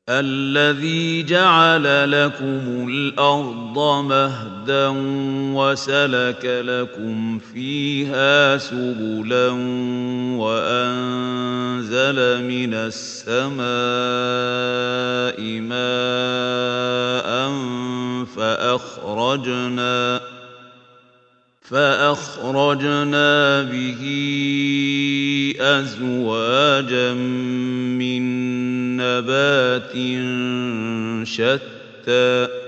الذي جعل لكم الأرض مهدا وسلك لكم فيها سبلا وأنزل من السماء ماء فأخرجنا به أزواجا من نبات شتى